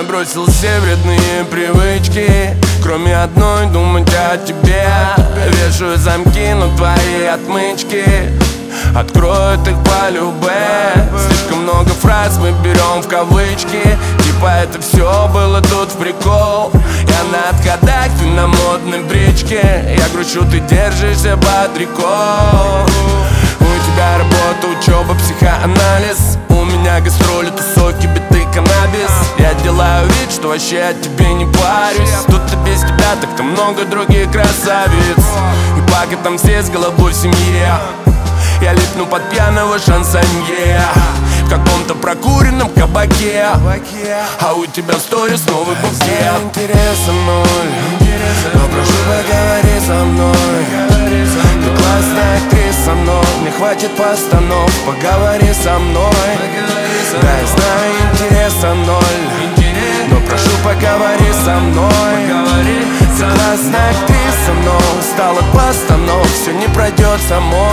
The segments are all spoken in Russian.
Я бросил все вредные привычки, кроме одной, думать о тебе. Вешаю замки на твои отмычки, откроют их по любе. Слишком много фраз мы берем в кавычки, типа это все было тут в прикол. Я на отходах, ты на модной бричке. Я грущу, ты держишься под рекой. У тебя работа, учеба, психоанализ. У меня гастроли, тусовки, биты, каннабис. Я делаю вид, что вообще о тебе не парюсь. Тут-то без тебя так-то много других красавиц. И пока там все с головой в семье, я липну под пьяного шансонье в каком-то прокуренном кабаке, а у тебя в сторис новый букет. Интереса ноль, но прошу, поговори со мной. Ты классная актриса, но мне хватит постанов. Поговори со мной. Да, я знаю, интереса ноль, но прошу, поговори со мной. Ты классная актриса, но устал от постанов. Все не пройдет само.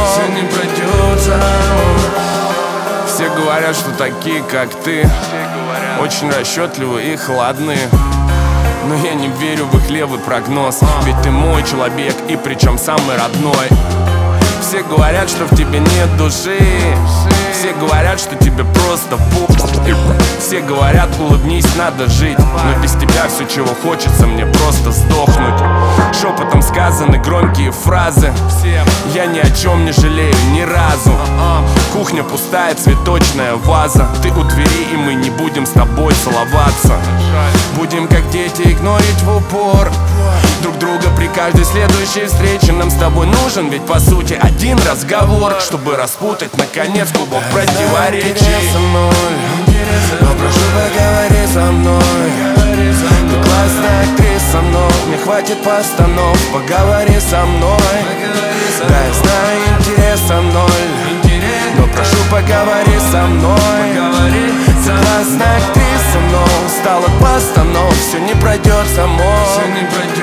Все говорят, что такие, как ты, очень расчетливые и хладные. Но я не верю в их левый прогноз, ведь ты мой человек, и причем самый родной. Все говорят, что в тебе нет души. Все говорят, что тебе просто пух. Все говорят, улыбнись, надо жить. Но без тебя все, чего хочется, мне просто сдохнуть. Шепотом сказаны громкие фразы. Я ни о чем не жалею ни разу. Кухня пустая, цветочная ваза. Ты у двери, и мы не будем с тобой целоваться. Будем как дети игнорить в упор друг друга при каждой следующей встрече. Нам с тобой нужен ведь по сути один разговор, чтобы распутать наконец клубок противоречий. Интереса ноль, но прошу, поговори со мной. Ты классная актриса, но мне хватит постанов. Поговори со мной. Да, я знаю, интереса ноль, но прошу, поговори со мной. Ты классная актриса, но устал от постанов. Все не пройдет само.